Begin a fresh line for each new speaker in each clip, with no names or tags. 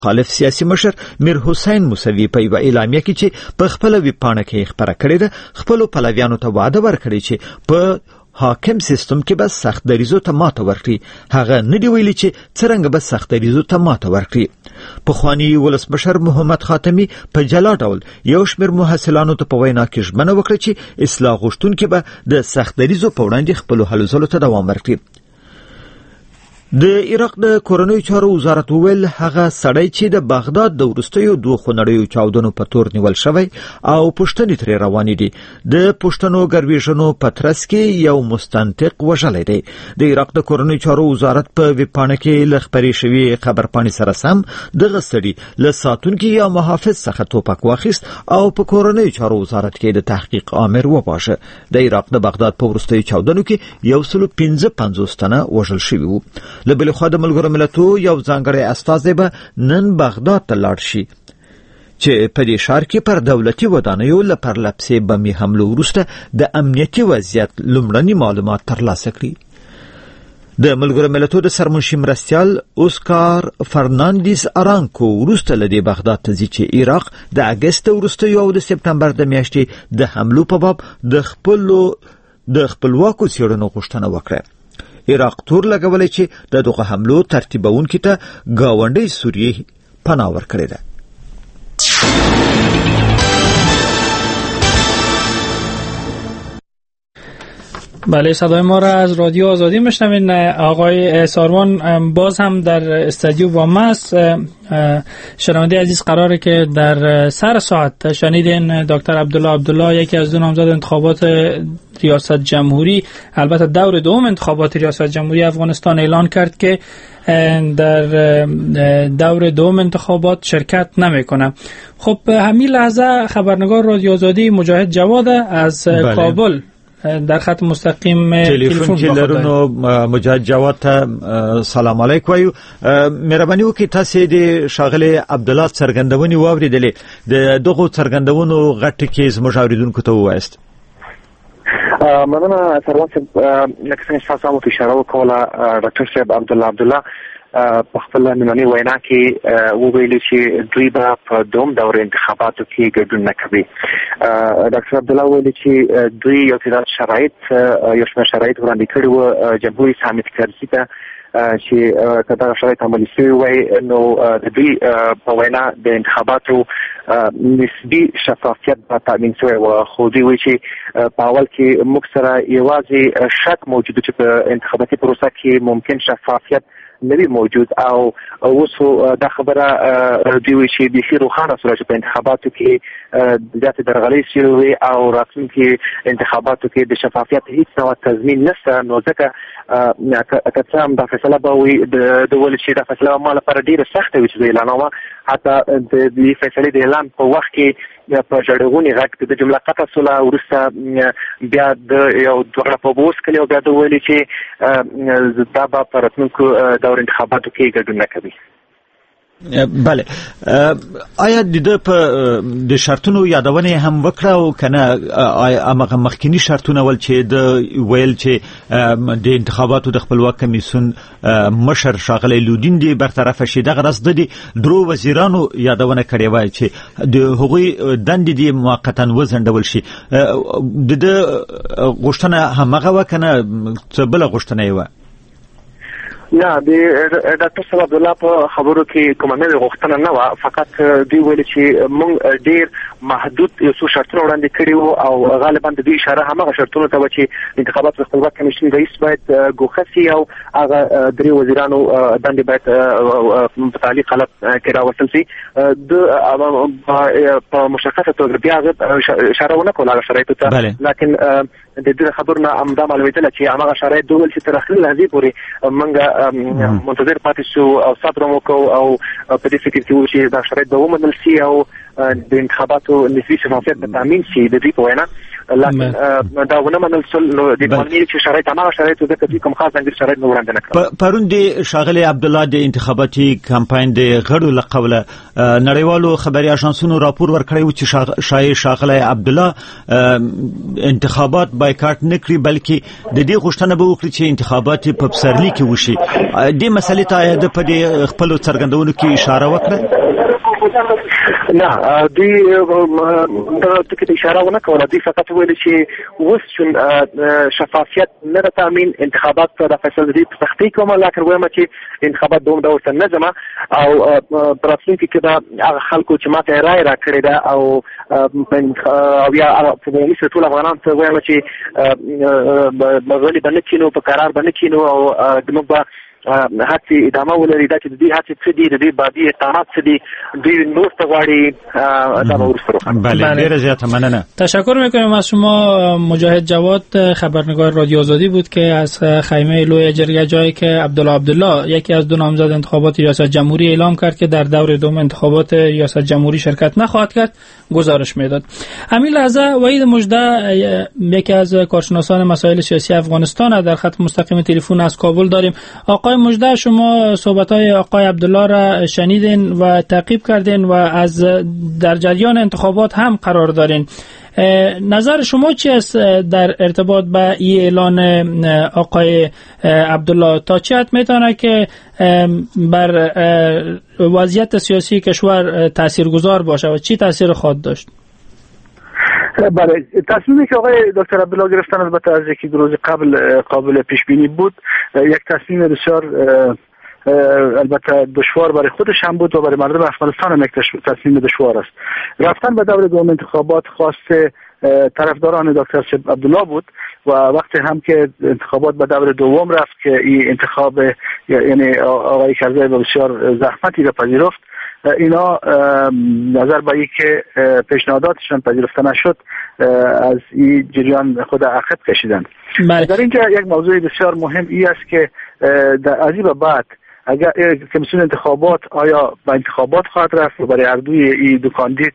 مخالف سیاسي مشر میر حسین موسوي په یو اعلامیه کې چې په خپل ویبپاڼه کې خبره کړې ده خپل پلویانو ته وعده ورکړي چې په حاکم سیستم کې به سخت دریزو ته ماته ورکړي هغه نه دی ویلي چې څرنګه به سخت دریزو ته ماته ورکړي پخوانی ولسمشر محمد خاتمی په جلا ډول یو شمېر محصلانو ته په وینا کې ژمنه وکړه چې اصلاح غوښتونکي به د سخت دریزو په وړاندې خپل هلو ځلو ته دوام ورکړي د عراق د کورنیو چارو وزارت وویل هغه سړی چې د بغداد د وروستیو دوه خونړیو چاودنو په تور نیول شوی او پوښتنې ترې روانې دي د پوښتنو ګرویژنو په ترڅ کې یو مستنطق وژلی دی د عراق د کورنیو چارو وزارت په ویبپاڼه کې له خپرې شوې خبرپاڼې سره سم دغه سړي له ساتونکي یا محافظ څخه توپک واخیست او په کورنیو چارو وزارت کې د تحقیق آمر وباشه د عراق د بغداد په وروستیو چاودنو کې 155 تنه وژل شوي وو له بلې خوا د ملګرو ملتو یو ځانګړی استازی به نن بغداد ته لاړ شي چې په دې ښار کې پر دولتي ودانیو له پرلپسې بمي حملو وروسته د امنیتي وضعیت لومړني معلومات ترلاسه کړي د ملګرو ملتو د سرمنشي مرستیال اوسکار فرناندیز ارانکو وروسته له دې بغداد ته ځي چې عراق د اګست وروستیو او د سپتمبر د میاشتې د حملو په باب د خپلواکو څېړنو غوښتنه وکړه عراق تور لګولای چې د دغه حملو ترتیبونکو ته گاونډي سوریه پناه ورکړي ده
بله صدای ما را از رادیو آزادی میشنوین آقای ساروان باز هم در استودیو با ما است شنونده عزیز قراره که در سر ساعت شنیدین دکتر عبدالله یکی از دو نامزد انتخابات ریاست جمهوری البته دور دوم انتخابات ریاست جمهوری افغانستان اعلان کرد که در دور دوم انتخابات شرکت نمیکنه خب همین لحظه خبرنگار رادیو آزادی مجاهد جواد از کابل در خط مستقیم
تلیفون کې لرونو مجاهد جواد ته سلام علیکم وایو مهرباني وکړئ تاسو د شاغله عبدالله څرګندونې واوریدلې د دغه څرګندونو غټ کې زموږ اوریدونکو ته وایست
مننه سروان لکه څنګه تاسو مو اشاره وکړه ډاکټر صاحب عبدالله په خپل نننۍ وینا کې وویل چې دوی به په دوم دور انتخاباتو کې ګډون نه کوي ډاکټر عبدالله ویل چې دوی یو څه شرایط وړاندې کړي وو جمهوریت حامد کرزي ته چې کله شرایط عملي شوي وای نو د دوی په وینا د انتخاباتو نسبي شفافیت به تامین شوی و خو دوی وایي چې په اول کې موږ سره یوازې شک موجود چې په انتخاباتي پروسه کې ممکن شفافیت نوی موجود او اوس دا خبره دوی وایي چې بيخي روښانه سره چې په انتخاباتو کې ذات درغلي شوی او راتلونکي انتخاباتو کې د شفافیت هیڅ نوع تضمین نشته نو ځکه که هم دا فیصله به وي د ولې چې دا فیصله ما لپاره ډیره سخته وي چې زه اعلانومه حتی د دې فیصلې د اعلان په وخت کې په جړغونی غږ کې د جمله قطع سوله وروسته بیا د یو دوغړه په بوس کې او بیا د ویلي چې دا به په راتلونکو دور انتخاباتو کې ګډون نه کوي
بله آیا د شرطونو یادونه هم وکړه او کنه هغه مخکینی شرطونه ول چې د ویل چې د انتخاباتو د خپلواک کمیسیون مشر شاغلی لودین دی برطرف شي دغه راز د درو وزیرانو یادونه کړې وای چې د هغوی دندې دی موقتا وزندول شي د غوښتنه همغه وکنه بل غوښتنه و
نه د ډاکټر صاحب عبدالله په خبرو کې کومه نوې غوښتنه نه وه فقط دوی ویل چې موږ ډېر محدود یو څو شرطونه وړاندې کړي وو او غالبا د دوی اشاره همغه شرطونو ته وه چې انتخابات د خپلواک کمیسیون رئیس باید ګوښه سي او هغه درې وزیرانو دندې باید په تعلیق قلب کې راوستل سي په مشخصه توګه بیا هغه اشاره ونه کوله هغه شرایطو ته لکن د دې خبرونه همدا معلومېدله چې هغه شرایط دوی چې تر اخري لحظې پورې موږ منتظر پاتې شو او صبر وکړو او په دې فکر کې وو چې دا شرایط به ومنل شي او د انتخاباتو نسبی شفافیت به تامین شي د دې په وینا، لکن دا ونه منل شول نو د قانوني چې شرایط هغه شرایط د کتي کوم خاص ځانګړي شرایط نه وړاندې نکړل.
پرون د شاغلی عبد الله د انتخاباتي کمپاین د غړو لقوله نړیوالو خبري اژانسونو راپور ورکړی و چې شاغلی عبد الله انتخابات بایکاټ نکړي بلکې د دې غوښتنه به وکړي چې انتخابات په پسرلي کې وشي. د مسلې ته د په خپل څرګندونو کې اشاره وکړه.
نه دوی ته کې اشاره ونه کوله، دوی فقط ویل چې اوس چون شفافیت نه تامین انتخابات د فیصله دي په سختۍ کومه، لکه وایم چې انتخابات دوم ډول څنګه نظم او پراتلونکي کې دا هغه خلکو چې ماته رائے را کړی دا او یا په دې ټول افغانان ته وایم چې غلي باندې کینو په قرار باندې کینو او دموږ هڅې ادامه ولري دا چې د دې هڅې څه دي، د دې بادي اقدامات څه دي، دوی نور څه غواړي دا به ورسره وکړو.
بله ډېره زیاته مننه.
تشکر میکنیم از شما. مجاهد جواد خبرنگار رادیو آزادی بود که از خیمه لوی جرگه جایی که عبدالله یکی از دو نامزد انتخابات ریاست جمهوری اعلام کرد که در دور دوم انتخابات ریاست جمهوری شرکت نخواهد کرد گزارش میداد. همین لحظه وحید مژده یکی از کارشناسان مسائل سیاسی افغانستان در خط مستقیم تلفن از کابل داریم. آقای مژده، شما صحبت‌های آقای عبدالله را شنیدین و تعقیب کردین و از در جریان انتخابات هم قرار دارین. نظر شما چی است در ارتباط با این اعلان آقای عبدالله؟ تا چه حد میتونه که بر وضعیت سیاسی کشور تاثیرگذار باشه و چی تاثیر خواهد داشت؟
بله، تصمیمی که آقای دکتر عبدالله گرفتن البته از یکی دو روز قبل قابل پیش بینی بود. یک تصمیم بسیار البته دشوار برای خودش هم بود و برای مردم افغانستان هم یک تصمیم دشوار است. رفتن به دور دوم انتخابات خواست طرفداران دکتر عبدالله بود و وقتی هم که انتخابات به دور دوم رفت که این انتخاب یعنی آقای کرزی بسیار زحمتی را پذیرفت، اینا نظر به اینکه پیشنهاداتشان پذیرفته نشد از این جریان خود عقب کشیدند. در اینجا یک موضوع بسیار مهم ای است که از این به بعد اگر کمیسیون انتخابات آیا به انتخابات خواهد رفت و برای هر دوی این دو کاندید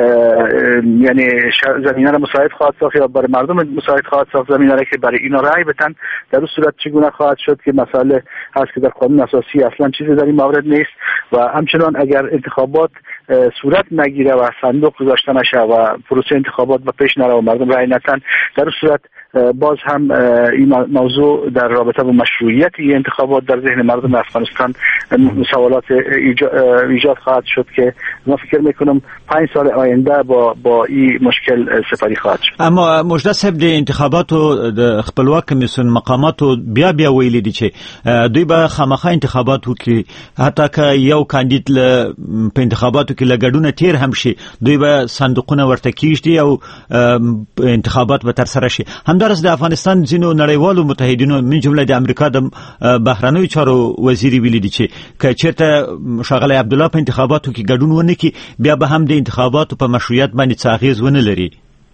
یعنی زمینه را مساعد خواهد ساخت یا برای مردم مساعد خواهد ساخت زمینه را که برای اینا رأی بدن، در اون صورت چگونه خواهد شد که مسئله هست که در قانون اساسی اصلا چیزی در این مورد نیست و همچنان اگر انتخابات صورت نگیره و صندوق گذاشته نشه و پروسه انتخابات به پیش نره و مردم رأی ندن، در اون صورت باز هم این موضوع در رابطه با مشروعیت این انتخابات در ذهن مردم افغانستان سوالات ایجاد خواهد شد که من فکر میکنم 5 سال آینده با این مشکل سپری خواهد شد.
اما مژده صاحب د انتخاباتو د خپلواک کمیسیون مقاماتو بیا ویلي دي چې دوی به خامخا انتخاباتو کې حتی که یو کاندید په انتخاباتو کې لګډونه تیر هم شي دوی به صندوقونه ورته کیږدي او انتخابات به تر سره شي. همدارس د افغانستان ځینو نړیوالو متحدینو من جمله د امریکا د بهرنیو چارو وزیر ویلي دي چې که چېرته شاغلی عبدالله په انتخاباتو کې ګډون ونه کړي بیا به هم د انتخاباتو په مشروعیت باندې څه اغېز ونه لري.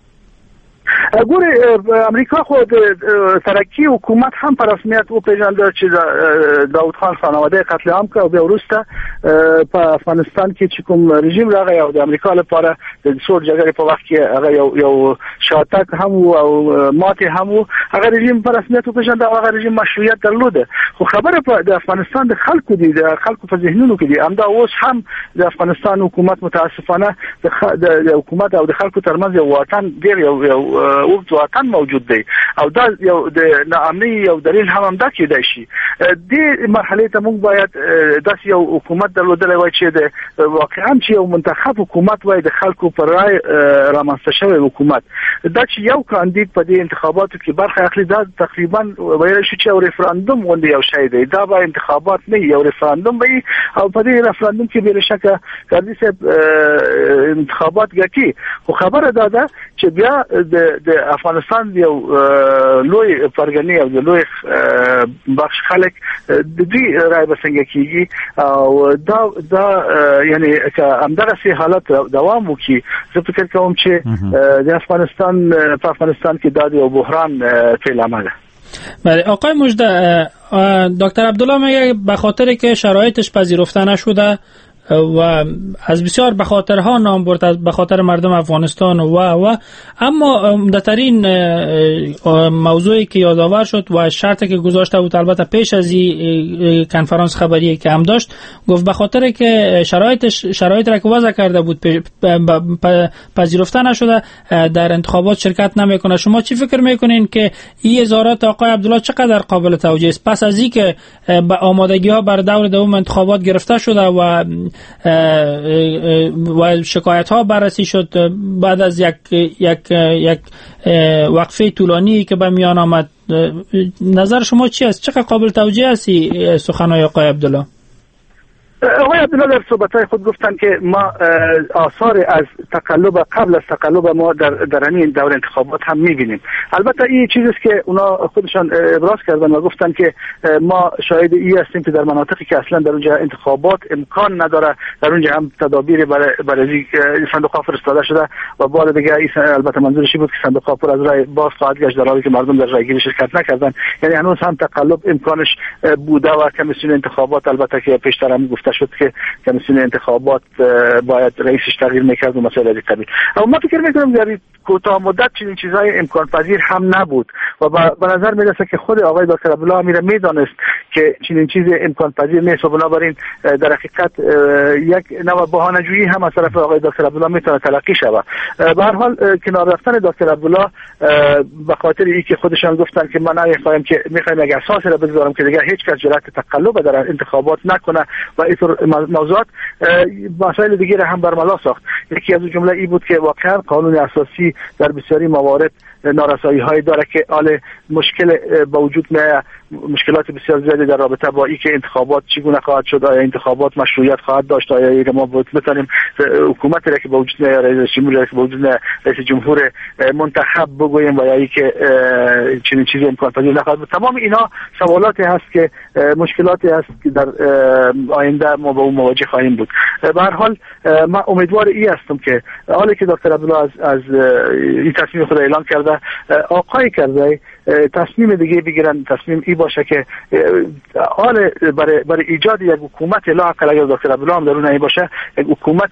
ګورې امریکا خو د ترکی حکومت هم په رسمیت وپېژانده چې داود خان خانواده قتل عام کړ او بیا وروسته په افغانستان کې چې کوم رژیم راغی او د امریکا لپاره د سور جګړې په وخت کې هغه یو شاتګ هم او ماته هم هغه رژیم په رسمیت وپېژانده او هغه رژیم مشروعیت درلوده. خو خبره په د افغانستان د خلکو دي، د خلکو په ذهنونو کې دي. همدا اوس هم د افغانستان حکومت متاسفانه د حکومت او د خلکو ترمنځ یو واټن ډېر یو اوږد واټن موجود دی او دا یو د ناامنۍ یو دلیل هم همدا کېدای شي. دې مرحلې ته موږ باید داسې یو حکومت درلودلی وای چې د واقعا چې یو منتخب حکومت وای د خلکو پر رای رامنځته شوی حکومت. دا چې یو کاندید په دې انتخاباتو کې برخه اخلي دا تقریبا ویل شي چې یو ریفرندوم غوندې یو شی دی. دا به انتخابات نه یو ریفرندوم وي او په دې ریفرندوم کې بې شکه کاندید صاحب انتخابات ګټي. خو خبره دا ده چې بیا د افغانستان یو لوی پرګنی او د لوی بخش خلک د دې رای به څنګه کیږي او دا یعنی که همدغه حالت دوام وکړي زه فکر کوم چې د افغانستان په افغانستان کې دا یو بحران پیلامه ده.
بله آقای مژده، دکتر عبدالله میگه به خاطر که شرایطش پذیرفته نشده و از بسیار به خاطرها نام برد، به خاطر مردم افغانستان و اما عمده‌ترین موضوعی که یادآور شد و شرطی که گذاشته بود البته پیش از این کنفرانس خبری که هم داشت، گفت به خاطر که شرایط را که وضع کرده بود پذیرفته نشده در انتخابات شرکت نمیکنه. شما چی فکر میکنین که این اظهارات آقای عبدالله چقدر قابل توجیه است پس از اینکه آمادگی ها بر دور دوم انتخابات گرفته شده و شکایت ها بررسی شد بعد از یک وقفه طولانی که به میان آمد؟ نظر شما چی است؟ چقدر قابل توجیه است سخنهای آقای عبدالله؟
آقای عبدالله در صحبت‌های خود گفتن که ما آثار از تقلب قبل از تقلب ما در این دور انتخابات هم می‌بینیم. البته این چیزی است که اونا خودشان ابراز کردن و گفتن که ما شاهد این هستیم که در مناطقی که اصلا در اونجا انتخابات امکان نداره در اونجا هم تدابیر برای صندوق‌ها فرستاده شده و بعد دیگه البته منظورش بود که صندوق‌ها پر از رای باز خواهد گشت در حالی که مردم در رایگیری شرکت نکردن. یعنی هنوز هم تقلب امکانش بوده و کمیسیون انتخابات البته که پیشتر هم گفته شد که کمیسیون انتخابات باید رئیسش تغییر میکرد و مسائل از این قبیل. اما من فکر میکنم در کوتاه مدت چنین چیزهای امکان پذیر هم نبود و به نظر میرسه که خود آقای دکتر عبدالله میره میدانست که چنین چیز امکان پذیر نیست و بنابراین در حقیقت یک نوع بهانه‌جویی هم از طرف آقای دکتر عبدالله میتونه تلقی شود. به هر حال کنار رفتن دکتر عبدالله به خاطر اینکه خودشان گفتن که ما نمیخوایم که میخوایم یک اساسی را بگذاریم که دیگه هیچ کس جرأت تقلب در انتخابات نکنه و اینطور موضوعات مسائل دیگه هم برملا ساخت. یکی از جمله ای بود که واقعا قانون اساسی در بسیاری موارد نارسایی های داره که حال مشکل با وجود میاد، مشکلات بسیار زیادی در رابطه با اینکه انتخابات چگونه خواهد شد، آیا انتخابات مشروعیت خواهد داشت، آیا ما بتونیم حکومتی را که با وجود میاد رئیس جمهوری را که با وجود میاد رئیس جمهور منتخب بگوییم و یا اینکه چنین چیزی امکان پذیر نخواهد بود. تمام اینا سوالاتی هست که مشکلاتی هست که در آینده ما با اون مواجه خواهیم بود. به هر حال من امیدوار این هستم که حالی که دکتر عبدالله از این تصمیم خود اعلام کرده، آقای کرده تصمیم دیگه بگیرن، تصمیم ای باشه که حال برای ایجاد یک حکومت لااقل اگر دکتر عبدالله هم درون این باشه، یک حکومت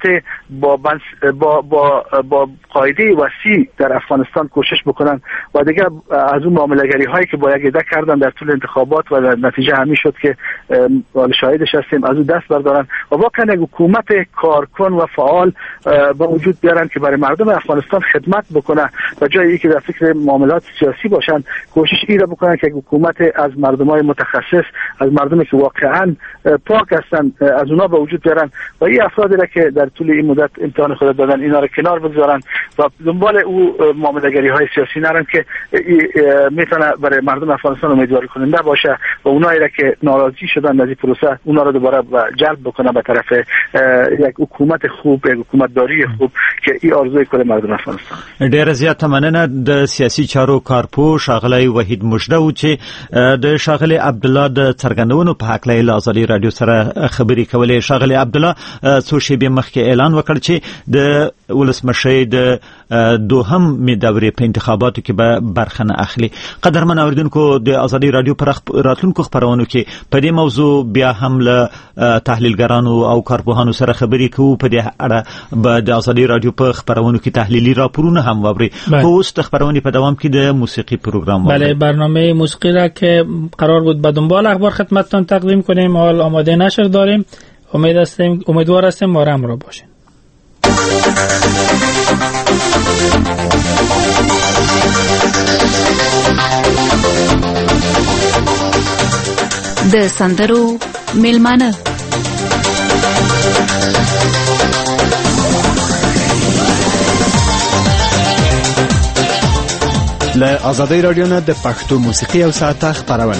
با قاعده وسیع در افغانستان کوشش بکنن و دیگه از اون معامله‌گری هایی که با یک عده کردن در طول انتخابات و در نتیجه همین شد که شاهدش هستیم از اون دست بردارن و واقعا یک حکومت کارکن و فعال با وجود بیارن که برای مردم افغانستان خدمت بکنه و جایی که در فکر معاملات سیاسی باشن کوشش ای را بکنن که حکومت از مردمای متخصص، از مردمی که واقعا پاک هستن از اونا به وجود بیارن و این افرادی را که در طول این مدت امتحان خود دادن اینا را کنار بگذارن و دنبال او معامله‌گری های سیاسی نرن که میتونه برای مردم افغانستان امیدواری کننده باشه و اونایی را که ناراضی شدن از این پروسه اونا را دوباره جلب بکنه به طرف یک حکومت خوب، یک حکومت داری خوب که این آرزوی کل مردم افغانستان.
ډیره زیاته مننه د سیاسي چارو کارپو ښاغلی وحید مجده و چې د ښاغلی عبدالله د څرګندونو په هکله له ازادي رادیو سره خبرې کولې. ښاغلی عبدالله څو شېبې مخکې اعلان وکړ چې د ولسمشۍ د دوهم دورې په انتخاباتو کې به برخه نه اخلي. قدرمن اوریدونکو د ازادي رادیو پر راتلونکو خبرونو کې په دې موضوع بیا هم له تحلیلګرانو او کارپوهانو سره خبرې کوو. په دې اړه به د ازادي رادیو په خبرونو کې تحلیلي راپورونه هم واوري. خو اوس د خبرونې په دوام کې د موسیقي پروګرام
بله، برنامه موسیقی را که قرار بود به دنبال اخبار خدمتتان تقدیم کنیم حال آماده نشر داریم. امیدوار هستیم ما را همراه باشین.
د سندرو میلمانه
له ازادي رادیو نه د پښتو موسیقي او ساعته خبرونه.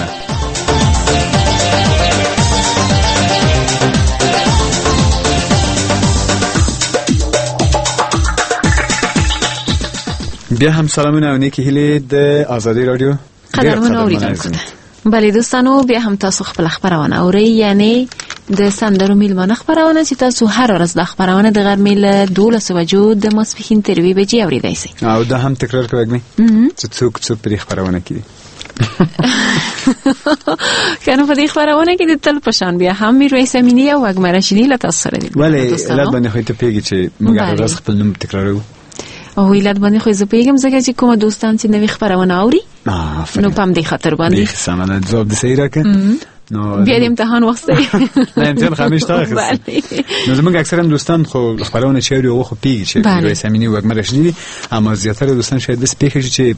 بیا هم سلامونه او نیکی هیله د ازادي رادیو
قدرمن اوریدونکو. بله دوستانو، بیا هم تاسو خپل خبرونه اورئ، یعنی د سندرو میلمانه خبرونه چې تاسو هر ورځ د خبرونه د غرمې له 12 بجو د ماسپښین تر 2 بجې اوریدای شئ.
او دا هم تکرار کوئ چې څوک په خبرونه کې
کنه په دې خبرونه کې د تل پشان بیا هم میرویس امینی او وګمر رشیدی له تاسو سره دي
ولی علت باندې خو ته پیږي چې موږ هر ورځ خپل نوم تکراروو
او علت باندې خو زه پیږم ځکه چې کوم دوستان چې نوې خبرونه اوري نو پام دې خاطر باندې
سمانه جواب دې صحیح راکړه نو
بیا د امتحان وخت دی
نه امتحان خامش تاخه نو زموږ اکثرا دوستان خو خبرونه چیرې او خو پیږي چې میرویس امینی وګمر رشیدی اما زیاتره دوستان شاید بس پیږي چې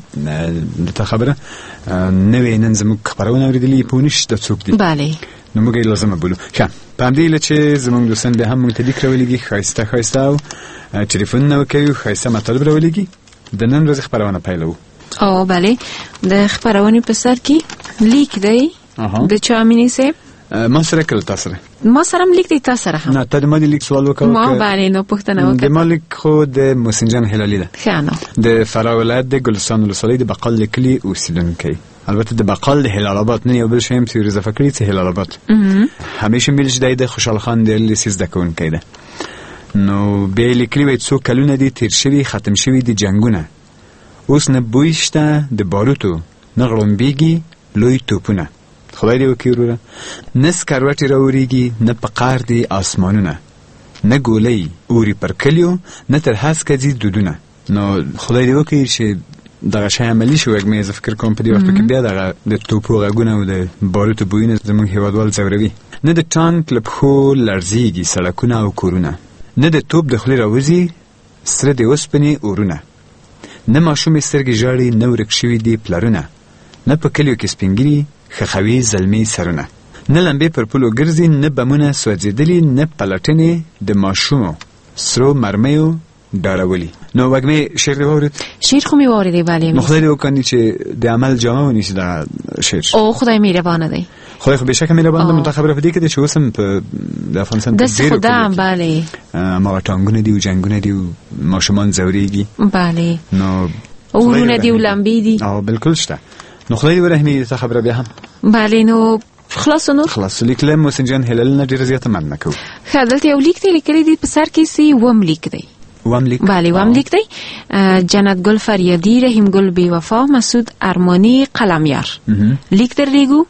د خبره نوې نن زموږ خبرونه اوریدلې پونیش د څوک دي
bale
نو موږ لازم بولو ښه په دې لچې زموږ دوستان به هم متدیک راولېږي خاصه او ټلیفون نو کوي خاصه مطلب راولېږي د نن ورځې خبرونه پیلو
او bale د خبرونه په سر کې لیک دی د چا امینی سه
ما سره کول تاسو
ما سره لیک دی تاسو سره هم
نه ته د لیک سوال وکړ
ما باندې نو پښتنه وکړه
د مالک خو د مسنجان هلالي ده
خانو
د فراه ولایت د ګلستان ولسوالۍ د بقال کلی اوسیدونکي البته د بقال د هلال آباد نه یو بل شیم چې اضافه کړی چې هلال آباد همیشه ملش د خوشحال خان د لیسیز د کون کیده نو به لیکلی وای څو کلونه دي تیر شوی ختم شوی دي جنگونه اوس نه بویشته د باروتو نغړم بیگی لوی توپونه خدای دې وکړي وروره نه سکروټې راورېږي نه په قار دي آسمانونه نه ګولۍ اوري پر کلیو نه تر هسکه ځي دودونه نو خدای دې وکړي چې دغه شی عملي شي وګمې زه فکر کوم په دې وخت کې بیا دغه د توپو غږونه او د باروتو بویونه زموږ هیوادوال ځوروي نه د ټانک له پښو لړزېږي سړکونه او کورونه نه د توپ د خولې راوځي سره د اوسپنې اورونه نه ماشومې سترګې ژاړي نه ورک شوي دي پلرونه نه په کلیو کې سپینګري خخوي زلمی سرونه نه لمبې پر پلو ګرځي نه بمونه سوځېدلي نه پلټنې د ماشومو سرو مرمیو ډارولي نو وګمې شعر دی واورید
شعر خو می واوریدی بله
نو خدای دې وکړي چې د عمل جامه ونیسي دا شعر
او خدای مهربانه دی
خدای خو بهشکه مهربان دی متخبره په دې کې چې اوسم په د افغانستان
د خدای بله
ما ټانګونه دی او جنگونه دی ماشومان زوريږي
بله
نو
اورونه دی ولمبې دی
او بالکل شته نو خدای ورحمي ته خبره بیا هم
بله نو خلاص
لیکل مسنجان هلال نه ډیر زیاته مننه کو
خدلته یو لیک دی لیکلی دی په سر کې سی وم لیک دی بله وم لیک دی جنت گل فریادی رحیم گل بی وفا مسعود ارمانی قلمیار لیک در ریگو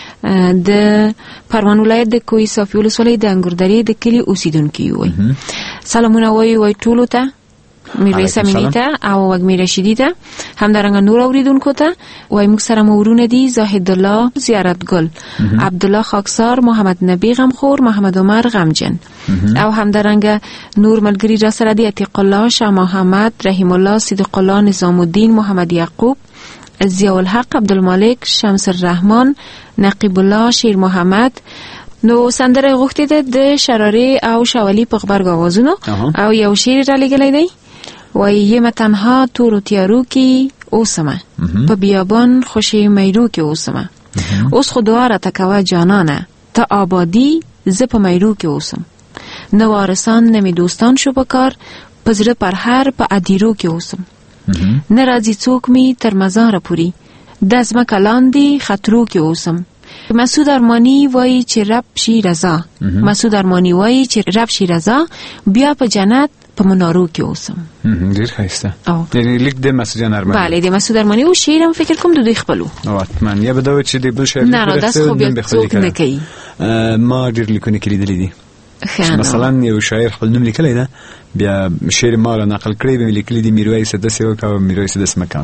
د پروان ولایت د کوی صافی ولسوالۍ د انګوردری د کلی اوسیدونکي وي سلامونه وای ټولو ته میرویس امینی ته او وګمیر رشیدی ته همدارنګه نور اوریدونکو ته وای موږ سره مورونه دي زاهد الله زیارت گل عبدالله خاکسار محمد نبی غمخور محمد عمر غمجن او همدارنګه نور ملګری را سره دي عتیق الله شاه محمد رحیم الله صدیق الله نظام الدین محمد یعقوب ضیاء الحق عبدالمالک شمس الرحمن نقیب الله شیر محمد نو سندره غوښتې ده د شراره او شاولی په خبرګ اوازونو او یو شعر را لګلې دی وای یم تنها تو رو تیارو کی اوسمه په بیابان خوشی میرو کی اوسمه اوس خدا را تکوا جانانه تا آبادی ز په میرو کی اوسم نوارسان نمی دوستان شو بکار پزره پر هر په ادیرو کی اوسم ناراضی څوک می تر مزار پوری دزمه کلاندی خطرو کی اوسم مسعود ارمانی وای چې رب شي رضا مسعود ارمانی وای چې رب شي رضا بیا په جنت په منارو کې اوسم
ډیر ښایسته یعنی لیک د مسعود ارمانی
بله د مسعود ارمانی او شعرم فکر کوم د دوی خپلو
او اتمن یا بده چې د بل شعر
نه داس خو بیا څوک نه کوي
ما ډیر لیکونه کړي دي مثلا یو شاعر خپل نوم لیکلی ده بیا شعر ما را نقل کړی به لیکلی دی میرویس دسه او میرویس دسه مکان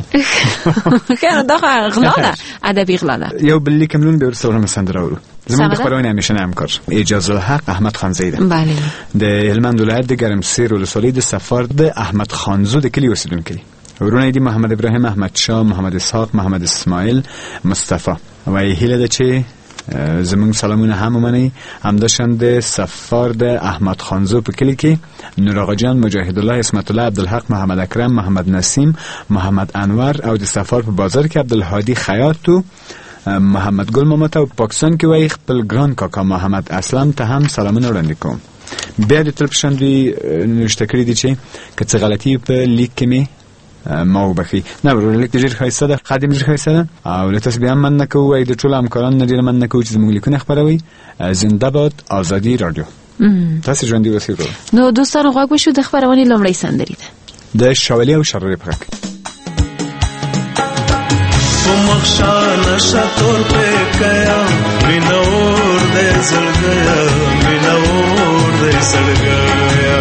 خیر دا غلا ده ادبی غلا ده
یو بل لیکملون به ورسره مسندره ورو زموږ خبرونه همیشه همکار اجازه الحق احمد خانزاده
بله
د هلمند ولایت د ګرمسیر ولسوالۍ د سفارد احمد خانزو د کلی اوسیدونکي ورونه دي محمد ابراهیم احمد شاه محمد اسحاق محمد اسماعیل مصطفی او هیله ده چې زمون سلامونه هم منی همداشان د سفارد احمد خانزو په کلی کې نور آقا جان مجاهد الله اسمت الله عبدالحق محمد اکرم محمد نسیم محمد انور او د سفار په بازار کې عبدالهادی خیاط و محمد گل مامتا و پاکستان کې وای خپل ګران کاکا محمد اسلم ته هم سلامونه وړاندې کوم بیا د تلپشن دوی نوشته کړی دي چې که څه غلطي په لیک کې می ما وبخي نه ورلیک ډیر ښایسته ده خادم ډیر ښایسته ده او له تاسو بیا من نه کوی د ټول همکاران نه ډیر من نه کوی چې موږ لیکونه خبروي زنده باد آزادی رادیو تاسو ژوندۍ اوسئ
نو دوستانو غوږ وشو د خبرونې لومړی سندرې ده
د شاولی او شراره پرک
مخشان شطور پہ گیا منور دے زل گیا منور دے زل گیا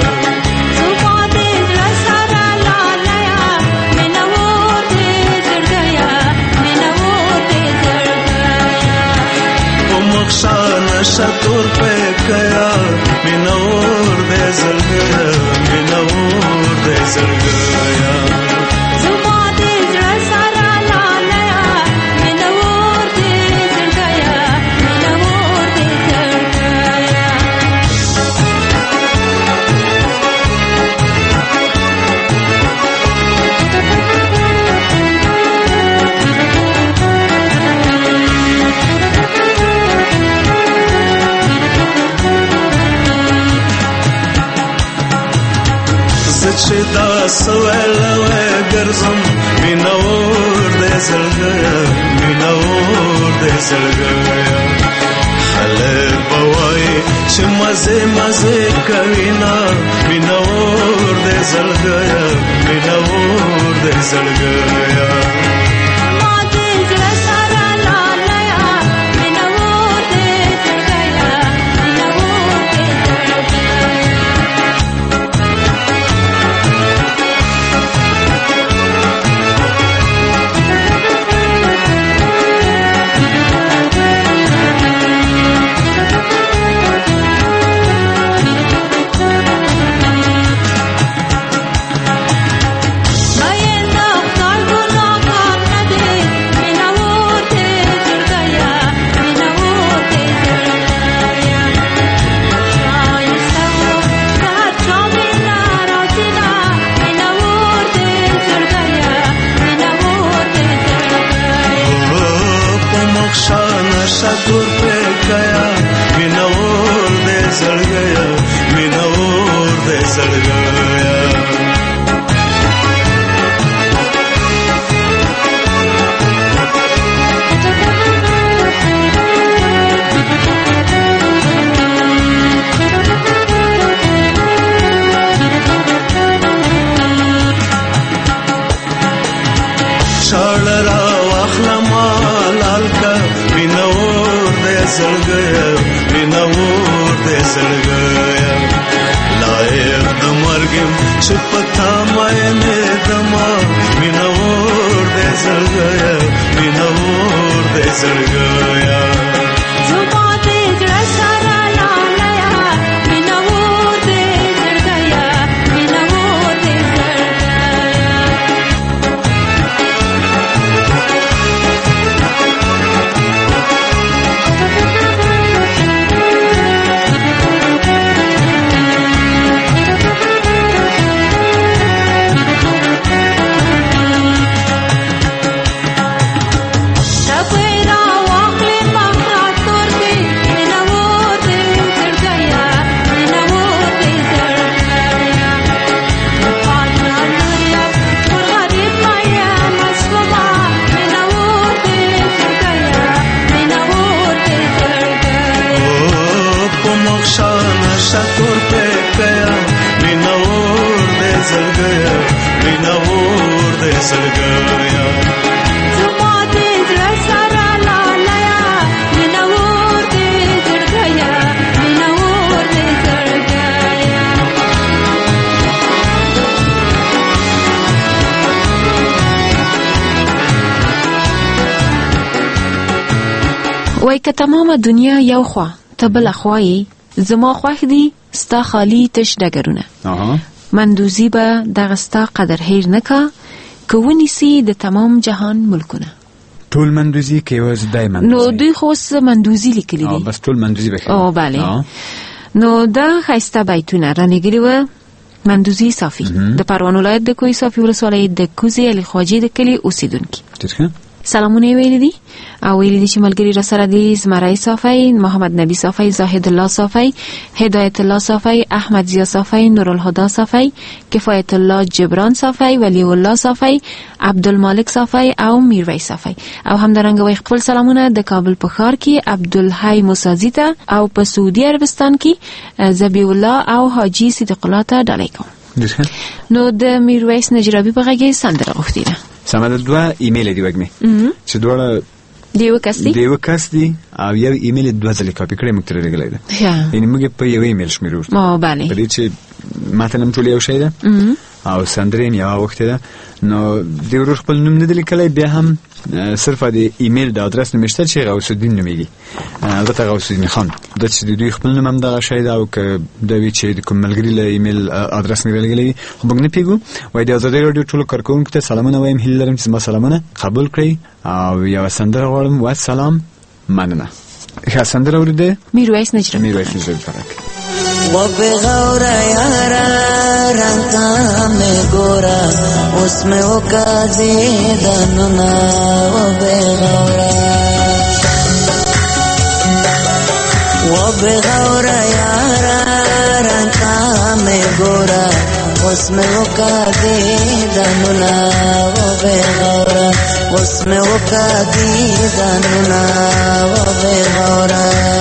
شطور پہ گیا منور دے زل گیا منور دے زل گیا دا سوالوے گرزم منور دے زل گیا منور دے زل گیا خلق بوائی چھ مزے مزے کوینا منور دے زل گیا منور دے زل گیا شطور پہ گیا منور دے زل گیا منور دے زل گیا چاڑرا واخلا مال کا منور دے زل گیا منور دے زل گیا لائق دمرگم چھپتا میں دما منور دے زل گیا منور دے زل گیا شطور پہ گیا منور دے زل گیا منور دے زل گیا
وای که تمام دنیا یو خوا ته بل خوایی زما خوښ دي ستا خالی تش ډګرونه مندوزی به دغه ستا قدر هیر نکا که ونیسي د تمام جهان ملکونه
ټول مندوزی که یوازې دای مندوزی
نو دوی خو مندوزی لیکلی دي
بس ټول مندوزی بخیر
بله نو دا ښایسته بیتونه رانیږلي وه مندوزی صافی د پروان ولایت د کوهي صافی ولسوالۍ د کوزې علي خواجې د کلي اوسېدونکي سلامونه ویلي دي او ویلي دي چې ملګري را سره دي زمرای صافی، محمد نبی صافی، زاهد الله صافی، هدایت الله صافی، احمد ضیا صافی، نورالهدی صافی، کفایت الله جبران صافی، ولی الله صافی، عبدالمالک صافی او میرویس صافی. او همدارنګه وای خپل سلامونه د کابل په ښار کې عبدالحی موسازی ته او په سعودي عربستان کې زبی الله او حاجی صدیق الله ته ډالۍ کوم. نو د میرویس نجرابی په غږ سندره غوښتي ده.
سمه دوه ایمیل دی وګمه چې دوه دیو کس دی او یو ایمیل دوه ځلې کاپی کړی موږ ترې لګلای دی یعنی موږ په یو ایمیل شمیرو
بله
په دې چې ماتنم ټول یو شی ده او سندرین یا وخت ده نو دی ورو خپل نوم نه لیکلی بیا هم صرف د ایمیل د ادرس نمشته چې غوث الدین نومیږي البته غوث الدین خان د چې دوی خپل نوم هم دغه شی ده او که د وی چې کوم ملګری له ایمیل ادرس نه لګلی خو موږ نه پیګو وای د ازادي رادیو ټول کارکونکو ته سلامونه وایم هیله لرم چې ما سلامونه قبول کړئ او یو سندره غواړم و سلام مننه ښه سندره ورده
میرویس نجرم
فرق
و بغور یارا رنگا میں گورا اس میں وہ قاضی دننا و بغور یارا رنگا میں گورا اس میں وہ قاضی دننا و بغور اس میں وہ قاضی دننا و بغور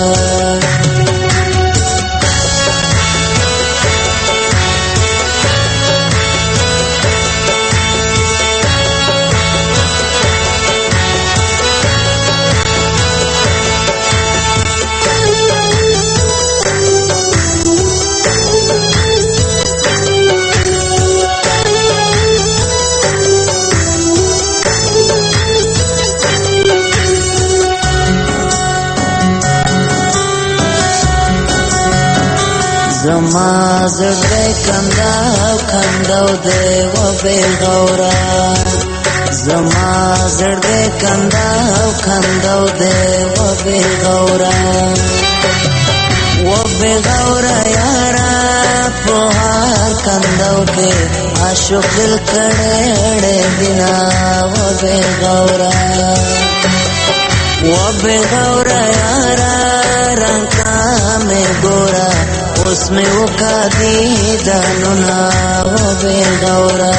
زما زړه کنداو دی و بغورا زما زړه کنداو دی و بغورا یارا په هر کنداو کې عاشق دل کړه بنا و بغورا یارا رنگا میں گورا اس میں وہ قاضی دننا و بغورا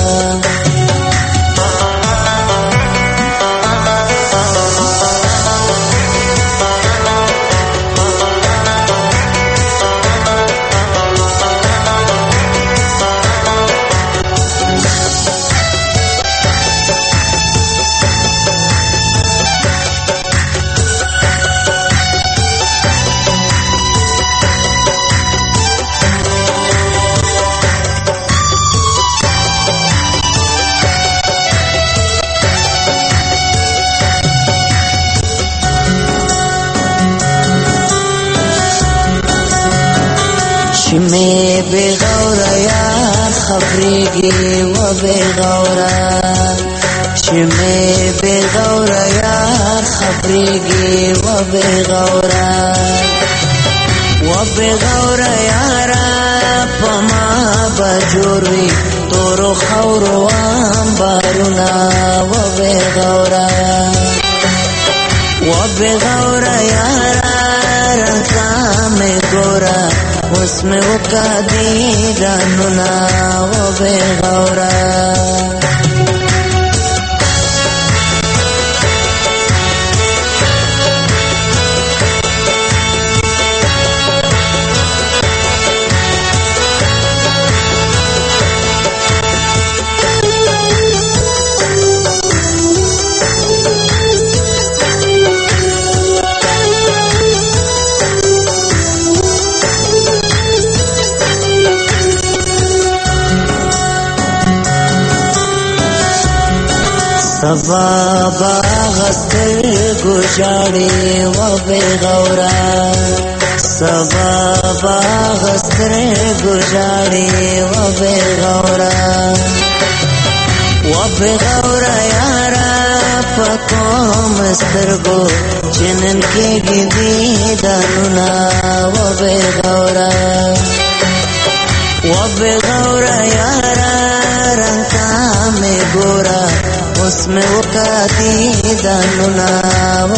میں بغورا یار خبریگی و بغورا میں بغورا یار خبریگی و بغورا یارا پما بجوروی تورو خورو بارونا و بغورا یارا رنگا میں گورا اس میں وہ قاضی دننا و بغورا سبا باغستر گجاڑی و بغورا سبا باغستر گجاڑی و بغورا یارا پکو مسترگو جنن کے گدی دننا و بغورا یارا رنگا میں گورا اس میں وہ قاضی دننا و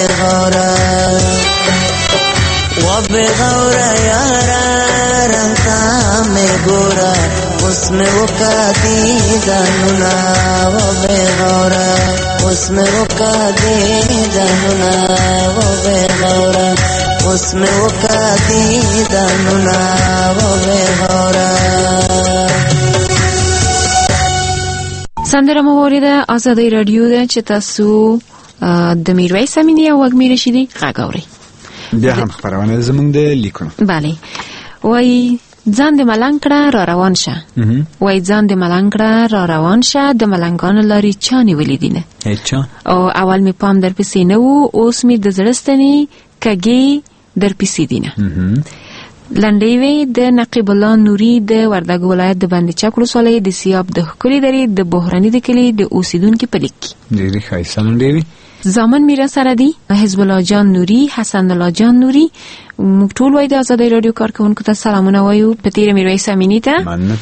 بغورا یارا رنگا میں گورا اس میں وہ قاضی دننا و بغورا اس میں وہ قاضی دننا و بغورا اس میں وہ قاضی دننا و بغورا
سندره موارد آزادی رادیو ده چې تاسو د میرویس امینی او وګ میرشدي غاګوري
بیا هم خبرونه زمونږ د لیکونو.
بله وای ځان د ملنګ کړه را روان شه. وای ځان د ملنګ کړه را روان شه د ملنګانو لاري چا نیولې دي نه.
هیڅ
او اول می پام در پسې نه وو اوس می د زړستنی کګي در پسې دي نه. لنډیوي د نقیب الله نوري د وردګ ولایت د بند چک ولسوالۍ د سیاب د خکلي درې د بحراني د کلی د اوسیدونکو په لیک
ډېری ښایسته لنډیوي
زامن میرا سره دي حزب الله جان نوري حسن الله جان نوري موږ ټول وای د آزادۍ رادیو کارکونکو ته سلامونه وایو په تیر میرویس امینی ته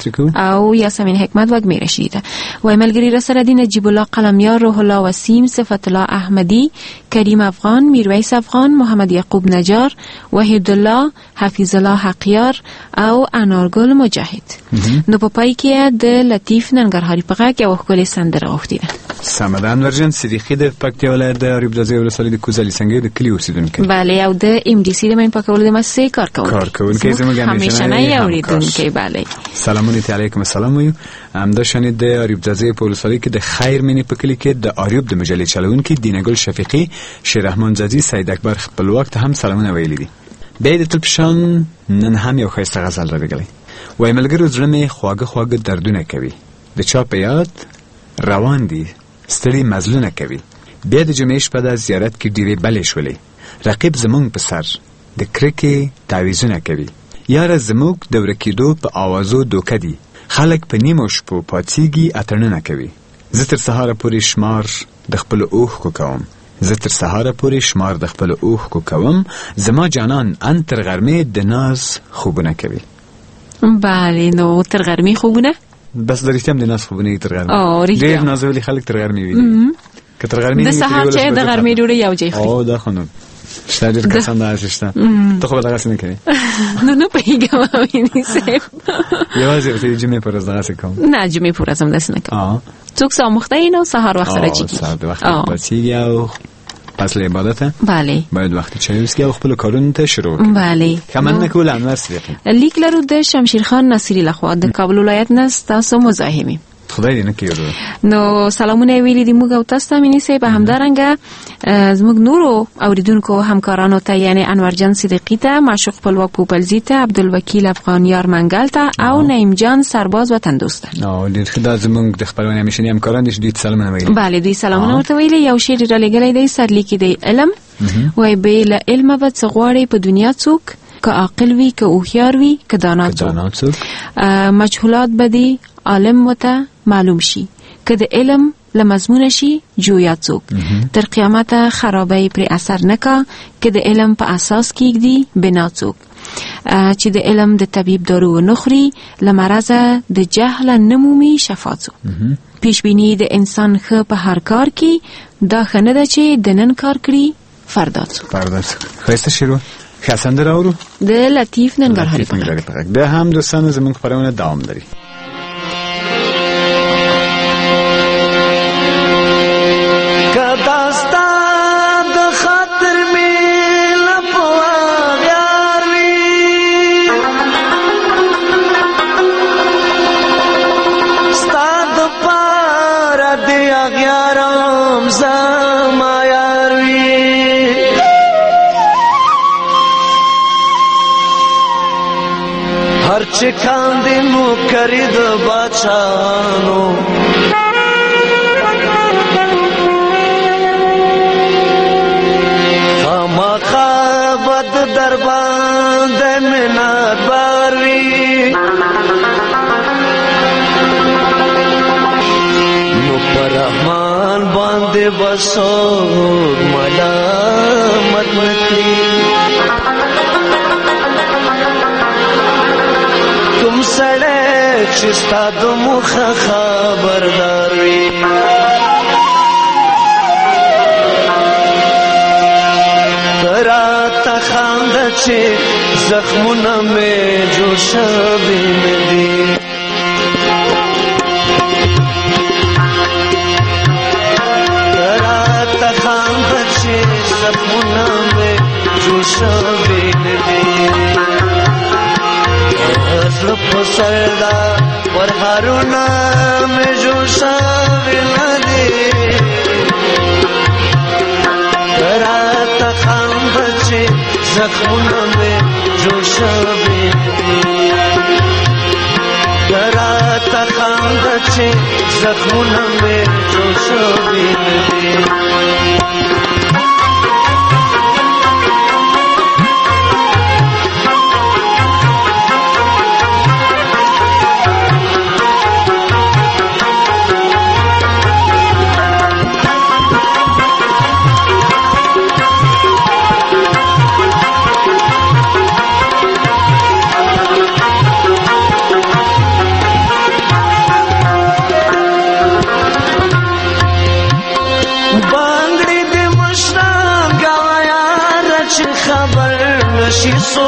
او یاسمین حکمت وګ میرشي ته وای ملګری را سره دي نجیب الله قلمیار روح الله وسیم صفت الله احمدی کریم افغان میرویس افغان محمد یعقوب نجار وحید الله حفیظ الله حقیار او انارګل مجاهد نو په پای کې د لطیف ننګرهاري په غږ یو خپل سندره غوښتي ده
سمدان ورجن صدیقی د پکتیا ولایت د اریوب د ولسوالۍ د کوزلی څنګه د کلی اوسیدونکو
بله او د ام ډي سي د من پکول د مسې کارکونکي
زموږ
همیشنه اوریدونکي بله
سلامونه علیکم السلام وي همدا شنید د اریوب د ولسوالۍ کې د خیر مینې په کلی کې د اریوب د مجلې چلونکي دینګل شفیقی شیر رحمان زادی سید اکبر خپلواک ته هم سلامونه ویلي دي به د تلپشان نن هم یو خیسته غزل را بګلی وای ملګرو زړه مې خواږه خواږه دردونه کوي د چا په یاد روان دي ستړي مزلونه کوي بیا د جمعې شپه د زیارت کې ډیرې بلې شولې رقیب زمونږ په سر د کرکې تعویزونه کوي یاره زموږ د ورکېدو په آوازو دوکه دي خلک په نیمو شپو پاڅېږي اتڼونه کوي زه تر سهاره پورې شمار د خپلو اوښکو کوم زه تر سهاره پورې شمار د خپلو اوښکو کوم زما جانان ان تر غرمې د ناز خوبونه کوي
بله نو تر غرمې خوبونه
بس د رښتیا د ناز خوبونه تر غرمې ډېر نازولي خلک تر غرمې وي که تر غرمې
د سهار چې د غرمې ډوډۍ یو ځای خوري
او دا خو نو شته ډېر کسان داسې شته ته خو به دغسې نه کوې
نه پوهېږم امیني صاحب
یوازې ورته د جمعې په ورځ دغسې کوم
نه جمعې په ورځ هم داسې نه کوم څوک ساموخته یې نو سهار وخت راجېږي
سهار د وخت پاڅېږي او پس له عبادته
بله
باید وخت چای وڅښي او خپلو کارونو ته شروع کړي
بله
ښه مننه کول انور صدیقي
لیک لرو د شمشیر خان ناصري لخوا د کابل ولایت نه ستاسو مزاحمي
خدای دې نه کړي
نو سلامونه ویلي دي موږ او تاسو ته مینې صاحب همدارنګه زموږ نورو اوریدونکو همکارانو ته یعنی انور جان صدیقی ته معشوق خپلواک پوپلزی ته عبدالوکیل افغانیار منګل ته او نعیم جان سرباز وطن دوست
نو ډېر ښه دا زموږ د خپلوانو همیشني همکاران دي چې دوی ته سلامونه ویلي
بله دوی سلامونه ورته ویلي یو شعر را لېږلی دی سرلیکي دی علم وایي بې له علمه به څه غواړې په دنیا څوک که عاقل وي که هوښیار وي که دانا څوک مجهولات به دي عالم وته معلوم شي که د علم له مضمونه شي جویا څوک تر قیامته خرابی پر اثر نکا که د علم په اساس کېږدي بنا څوک چې د علم د طبیب دارو نخوري له مرضه د جهل نمومي شفا څوک پیشبینی د انسان ښه په هر کار کې دا ښه نه ده چې د نن کار کړي فردا څوک
ښایسته شعر ښه سندره اورو
د لطیف ننګرهاري په غږ
بیا هم دوستانو زموږ خپرونه دوام لري
چې کاندې مو کړی د بچانو خامخا بد در باندې منت باروي نو پر رحمان باندې بسوک ملامت نکړي سړی چې ستا د مخه خبردار وي ته راته خانده چې زخمونه مې جوړ شوي نه دي ته راته خانده چې زخمونه مې جوړ شوي نه دي زلف سردا ور هارونا میں جو شاوی لدی راته خنده چې زخمونه مې جوړ شوي راته خنده چې زخمونه مې جوړ شوي دي شیسو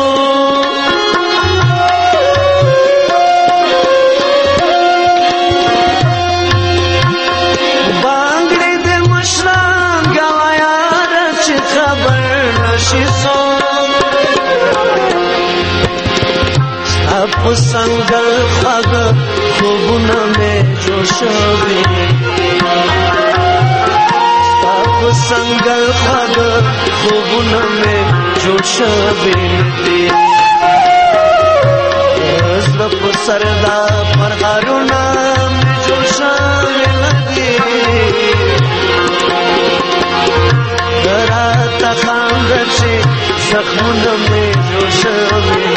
بانگړې د مشران ګوایار چې خبر نشیسو اپ څنګه خګ خوبونه مې جوړ شوي اپ څنګه خګ خوبونه مې جوړ شوي دي زړه په سر دا پرهارونه مې جوړ شوي دي راته خنده چې زخمونه مې جوړ شوي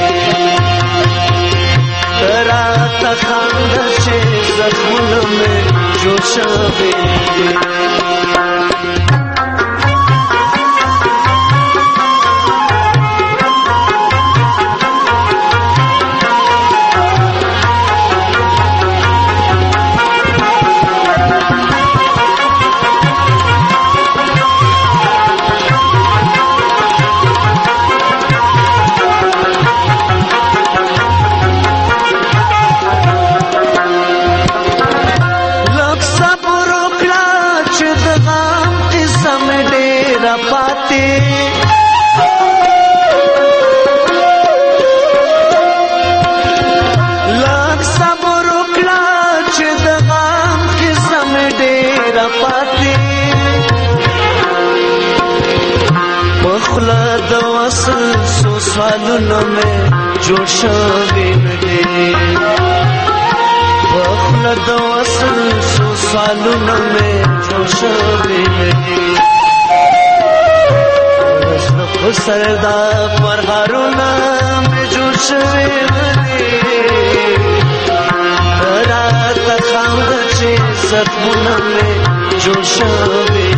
دي راته خنده چې زخمونه مې جوړ شوي دي سوالونه مې جوړ شوي دي بخله د وصل سوالونه مې جوړ شوي دي زړه په سر دا پرهارونه مې جوړ شوي دي راته خنده چې زخمونه مې جوړ شوي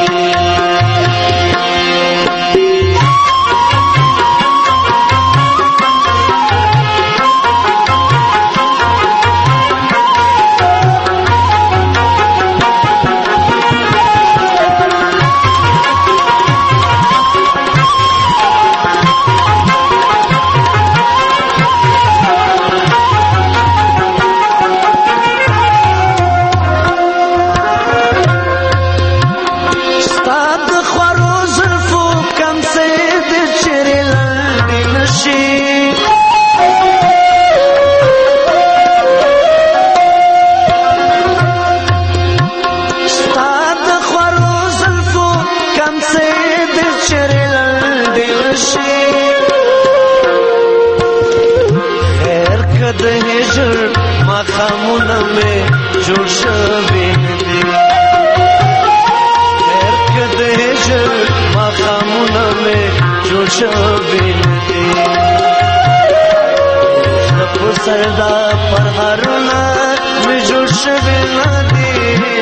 مخامونه مې جوړ شوي دي هر کده هجر مخامونه مې جوړ شوي دي زړه په سر دا پرهارونه مې جوړ شوي دي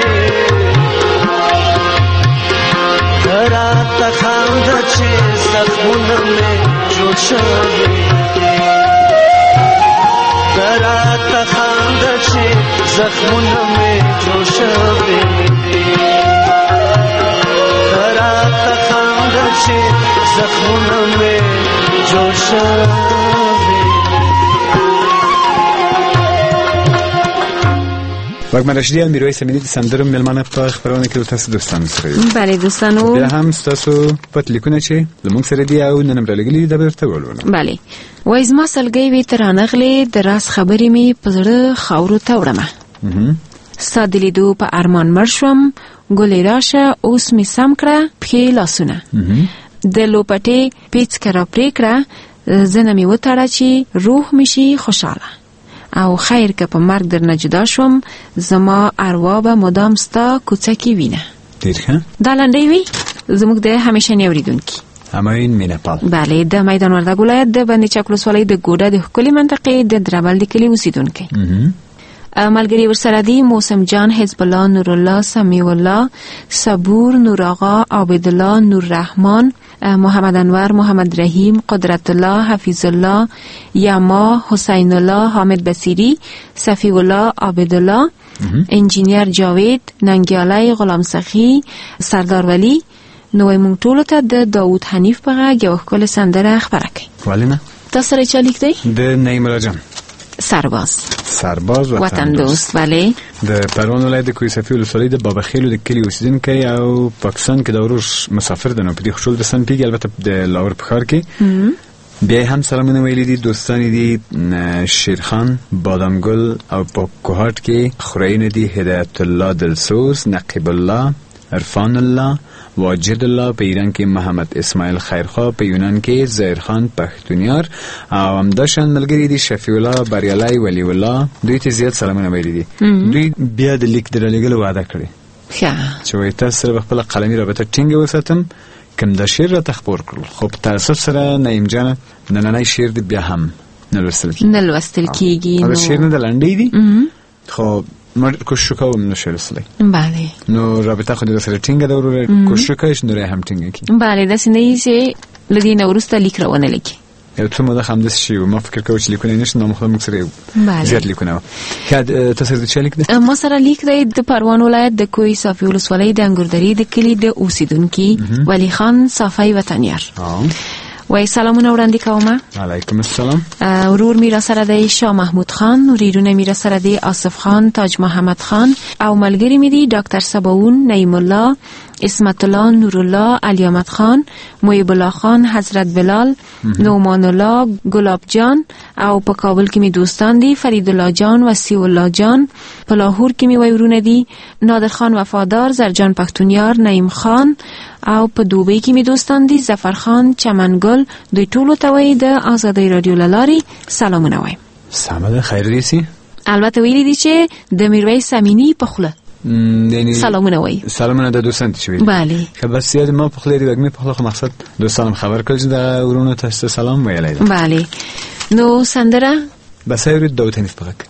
راته خنده چې زخمونه مې جوړ شوي دي راته خنده چې زخمونه مې جوړ شوي دي راته خنده چې زخمونه مې جوړ شوي
وګمن رشدي میرویس امیدي د سندرو ملمنه په خبرونه کې تاسو دوستان سره
بله دوستانو
بیا هم تاسو پټ لیکونه چې لمونږ سره دی او نن مرلګلی د بیرته ولونه
بله وای زما سلګي وی ترانغلي د راس خبرې می په زړه خاورو ته وړم ستا د لیدو په ارمان مړ شوم، ګلې راشه اوس می سم کړه پښې لاسونه. د لوپټې پیڅ کرا پرې کړه، زنه می وتړه چې روح می شي خوشاله. او خیر که په مرګ در نه جدا شوم، زما اروا به مدام ستا کوڅه کې وینه.
ډېر ښه.
دا لنډۍ وي زموږ د همیشني اورېدونکي
همایون مینهپال.
بله، د میدان وردګ ولایت د بندي چک ولسوالۍ د ګوډه د ښکلي منطقې د دربل د کلي اوسېدونکی. ملګري ورسره دي موسم جان، حزب الله، نور الله، سمیع الله، صبور، نور آقا، عابد الله، نور رحمان، محمد انور، محمد رحیم، قدرت الله، حفیظ الله، یما، حسین الله، حامد بصیری، صفی الله، عابد الله، انجینیر جاوید، ننګیالی، غلام سخی، سردار ولی. نو موږ ټولو ته د داوود حنیف په غږ یو ښکلې سندره خپره کړئ.
ولې نه؟
تاسو سره چا لیک دی؟
د نعیم الله جان.
سرباز وطن دوست. بله،
د پروان ولایت د کوی صفی ولسوالۍ د بابخیلو د کلي اوسیدونکی او پاکستان کې د ورور مسافر دی. نو په دې خوشحال د سن پیږي، البته د لاهور په ښار کې. بیا هم سلامونه ویلي دي، دوستانی دي شیرخان، بادامګل او په کوهاټ کې خورین دي هدایت الله دلسوز، نقیب الله، عرفان الله، واجد الله، په ایران کې محمد اسماعیل خیرخوا، په یونان کې زهیر خان پښتونیار او همداشان ملګری دي شفیع الله، بریالی، ولی الله. دوی ته زیات سلامونه ویلي دي. دوی بیا د لیک درلېږلو وعده کړې چې وایي تاسو سره خپل قلمي رابطه ټینګه وساتم، کوم دا شعر راته خپور کړل. خو په تاسو سره نعیم جان نننی شعر دی بیا هم نه لوستل کېږي. دا شعر نه د لنډۍ دي، خو ما کوشش کوم نشه رسلی.
بله.
نو رابطه خود سره ټینګه ده، ورور کوشش کوي نو هم ټینګه کی.
بله، دا سنې چې لدی نو ورسته لیک راونه لیکي.
یو څه مده هم داس شی ما فکر کوم چې لیکونه نشته، نو مخه موږ سره زیات لیکونه. کله تاسو د چا لیک ده؟
ما سره لیک دی د پروان ولایت د کوی صافی ولسوالۍ د انګوردری د کلی د اوسیدونکي ولی خان صافی وطنیار. وای سلامونه وړاندې کوم.
علیکم السلام.
ورور میرا سره دی شاه محمود خان، وریرونه میرا سره دی آصف خان، تاج محمد خان او ملګری می دی ډاکټر سباون، نعیم الله، اسمت الله، نور الله، علی احمد خان، محب الله خان، حضرت بلال، نومان الله، گلاب جان. او په کابل کې می دوستان دي فرید الله جان، وسیع الله جان. په لاهور کې می ورونه دي نادر خان وفادار، زرجان پښتونیار، نعیم خان. او په دوبۍ کې می دوستان دي ظفر خان، چمنګل. دوی ټولو ته وایي د آزادۍ رادیو لاري سلامونه وایم.
سلام، خیر دیسی.
البته ویلي دي چې د میرویس امینی په خوله سلامونه وایي.
سلامونه د دوستان ته ویلي.
بله.
که بس یاد ما په خوله دی وګمه په خوله مقصد دوستانم خبر کړل چې د ورونو ته سلام ویلای.
بله. نو سندره
بس یې د داوود حنیف په غږ.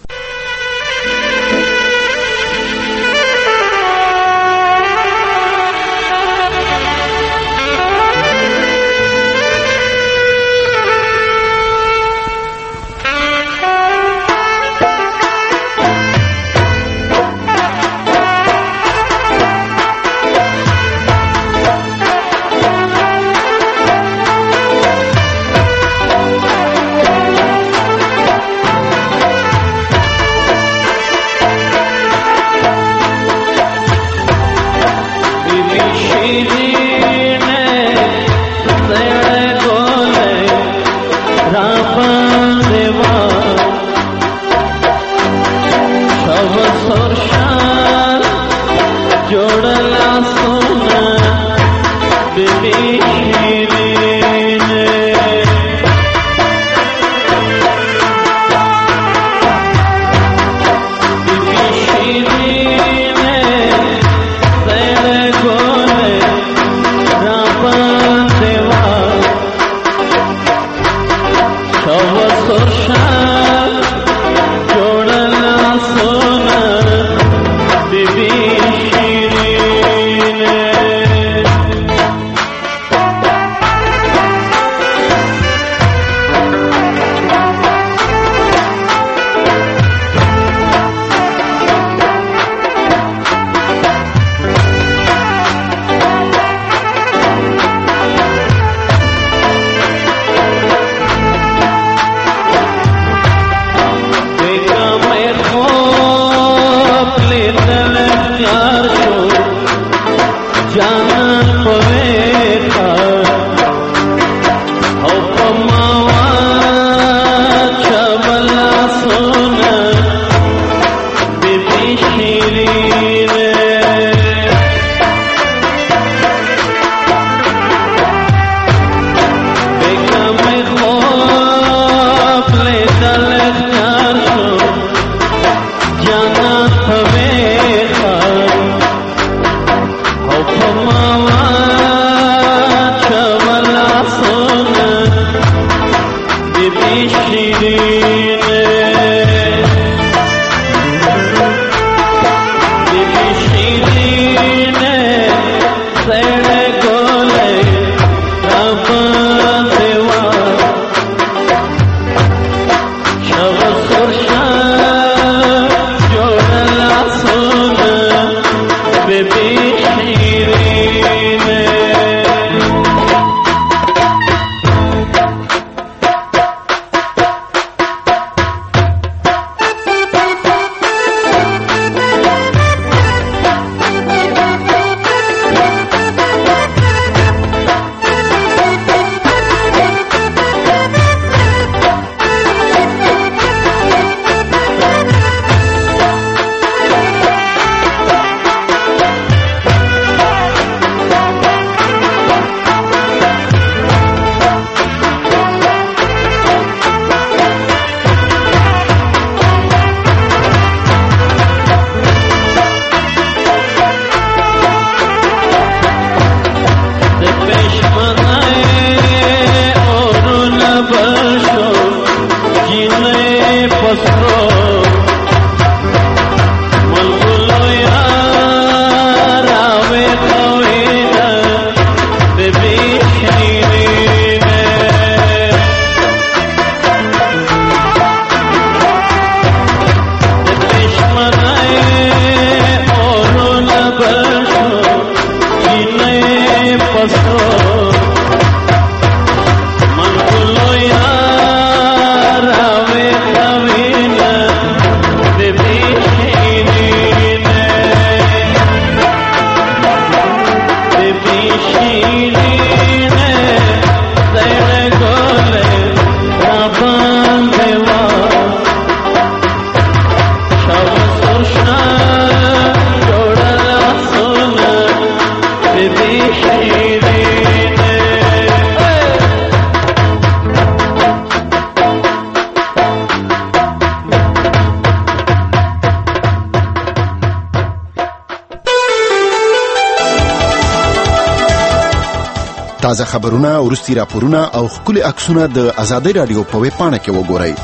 تازه خبرونه، ورستي راپورونه او خپل عکسونه د آزادۍ رادیو په ویب پاڼه کې وګورئ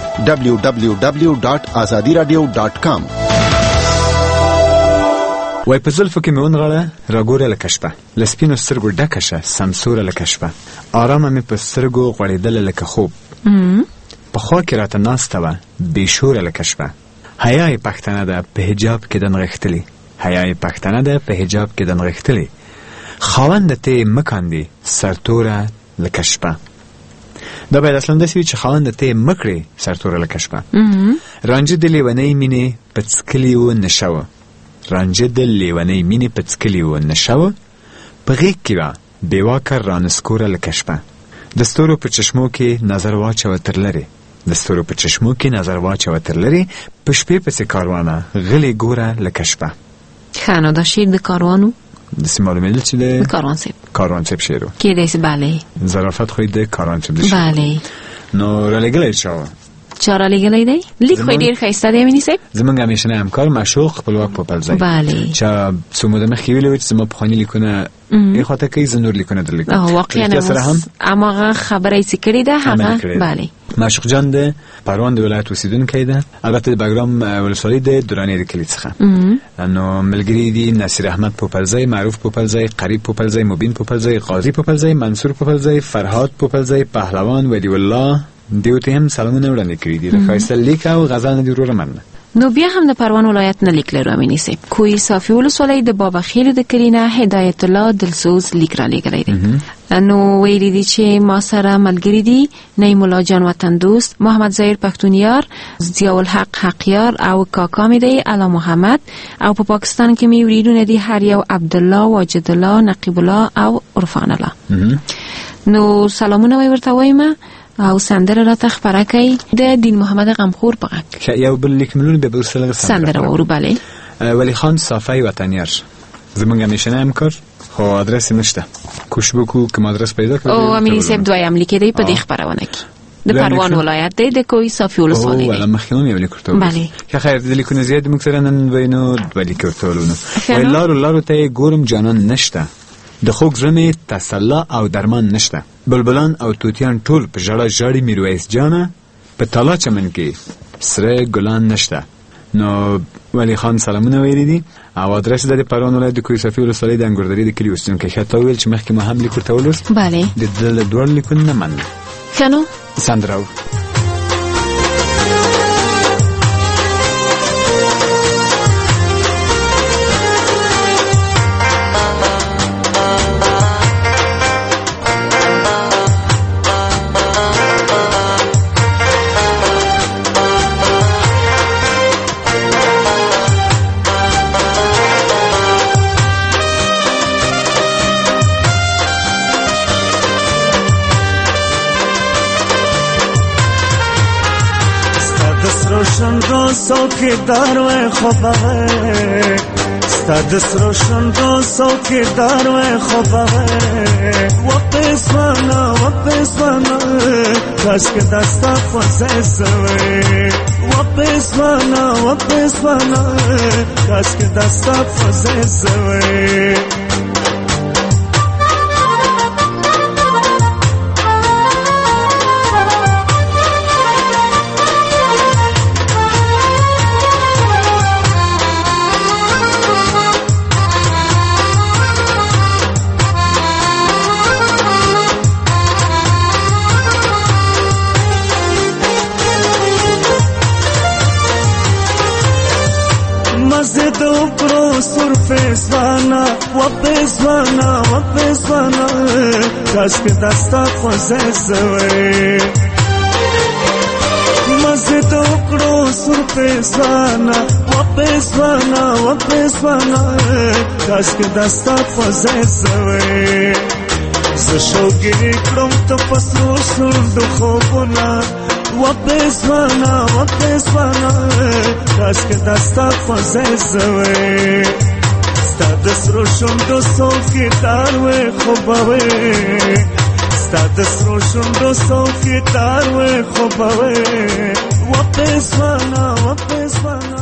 www.azadiradio.com.
وای په زلفو کې مې ونغړه راګوره لکه شپه، له سپینو سترګو ډکه شه سمسوره لکه شپه، آرامه مې په سترګو غوړېدله لکه خوب، په خوا کې راته ناسته وه بېشوره لکه شپه. حیا یې پښتنه ده په حجاب کې د نغښتلې، حیا یې پښتنه ده په حجاب کې د نغښتلې، خاونده ته یې مه کاندې سرتوره لکه شپه. دا باید اصلا داسې وي چې خاونده ته یې مه کړې سرتوره لکه شپه. رانجه د لیونۍ مینې په څکلي و نشه وه، رانجه د لیونۍ مینې په څکلي و نشه وه، په غېږ کې وه بېواکه رانسکوره لکه شپه. د ستورو په چشمو کې نظر واچوه تر لرې، د ستورو په چشمو کې نظر واچوه تر لرې، په شپې پسې کاروانه غلې ګوره لکه شپه.
ښه نو دا شعر د کاروانو
داسې معلومېدل چې د کاروان صاحب شعر و
کیدای سي. بله
ظرافت خو یې د کاروان صاحب د شعر.
بله
نو رالیږلی چا وه؟
چا رالیږلی دی؟ لیک خو یې ډېر ښایسته دی امیني صاحب.
زموږ همیشنی همکار معشوق خپلواک پوپلزی.
بله
چا څو موده مخکې ویلي وو چې زما پخواني لیکونه یې خواته کوي، زه نور لیکونه در لیکم.
واقعا هماغه خبره یې چې کړې ده هغه. بله
معشوق جان د پروان د ولایت اوسیدونکی ده، البته د بګرام ولسوالۍ د دراني د کلي څخه. نو ملګري دي نصیر احمد پوپلزی، معروف پوپلزی، قریب پوپلزی، مبین پوپلزی، غازی پوپلزی، منصور پوپلزی، فرهاد پوپلزی، پهلوان ولی الله دیو ته هم سلامونه وړاندې کړي دي. د ښایسته لیک او غزل نه دي وروره مننه.
نو بیا هم د پروان ولایت نه لیک لرو امیني صاحب. کوی صافي ولسوالۍ د بابا خیل د کلي نه هدایت الله دلسوز لیک را لیږلی دی. نو ویلي دي چې ما سره ملګري دي نعیم الله جان وطن دوست، محمد ظاهر پښتونیار، ضیاءالحق حقیار او کاکا مې دی الا محمد، او په پاکستان کې مې وریدونه دي هر یو عبدالله، واجد الله، نقیب الله او عرفان الله. نو سلامونه وی ورته وایم او سندره را تخبره کوي د دین محمد غمخور په غږ.
یو بل لیک ملون به برسل
سندره ورو. بله
ولی خان صافی وطنیار زمونږ همیشنی همکار، خو آدرس نشته، کوشش وکړو کوم آدرس پیدا کړو.
او امینی صاحب دویم لیک دی په دې خبرونه کې د پروان ولایت دی د کوی صافي ولسوالۍ دی.
او ولا مخکینو یو لیک ورته.
بله
که خیر د لیکونو زیات موږ سره نن وینو دوه لیک ورته ولونو. لارو ته ګورم جانان نشته، د خوږ زړه تسلا او درمان نشته، بلبلان او توتیان ټول په ژړا ژاړي میرویس جانه، په تالا چمن کې سره ګلان نشته. نو ولی خان سلامونه ویلي دي او آدرس د پروان ولایت د کوی صافي ولسوالۍ د انګوردري د کلي اوسیدونکی. ښه تا ویل چې مخکې ما هم لیک ورته ولوست.
بله
د ده دواړو لیکونه نه مننه.
ښه نو
سندره
روشن روزو که دارو خوبه ستادس روشن روزو که دارو خوبه و پسوانا کاش که دستا خوزه سوی و پسوانا کاش که دستا خوزه سوی پسوانا کاش که دستا خوزه سوی مزه دو کرو سر پسوانا کاش که دستا خوزه سوی زشوگیری کرم تو پسرو سردو خوبونا و پسوانا کاش که دستا خوزه سوی ستادس روشن دو سو کی داروی خوباوی ستادس روشن دو سو کی داروی خوباوی و پسوانا